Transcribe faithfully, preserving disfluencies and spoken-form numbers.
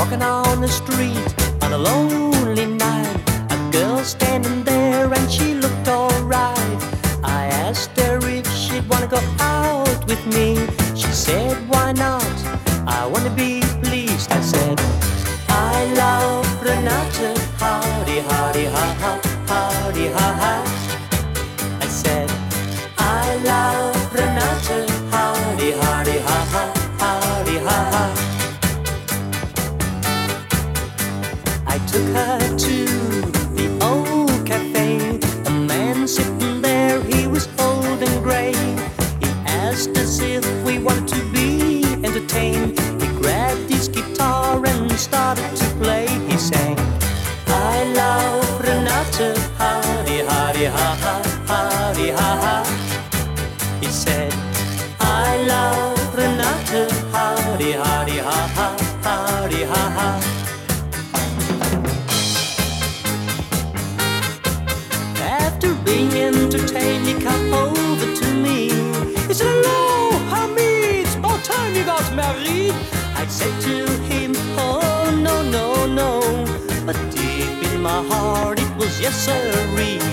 walking on the street on a lonely night. A girl standing there and she looked alright. I asked her if she'd wanna go out with me. She said, why not? I wanna be pleased. I said, I love Renata. Howdy, howdy, ha, ha, howdy, ha, ha. I said, I love Renata. Howdy, howdy, ha, ha, howdy, ha, ha. I took her to the old cafe. A man sitting there, he was old and grey. He asked us if we wanted to be entertained. He grabbed his guitar and started to play. He sang, I love Renata. Howdy, howdy, ha, ha, howdy, ha, ha. He said, I love Renata. Howdy, howdy, ha, ha, howdy, ha, ha. After being entertained, he come over to me. He said, hello, Hamid, it's about time you got married. I said to him, oh, no, no, no. But deep in my heart it was yes, sirree.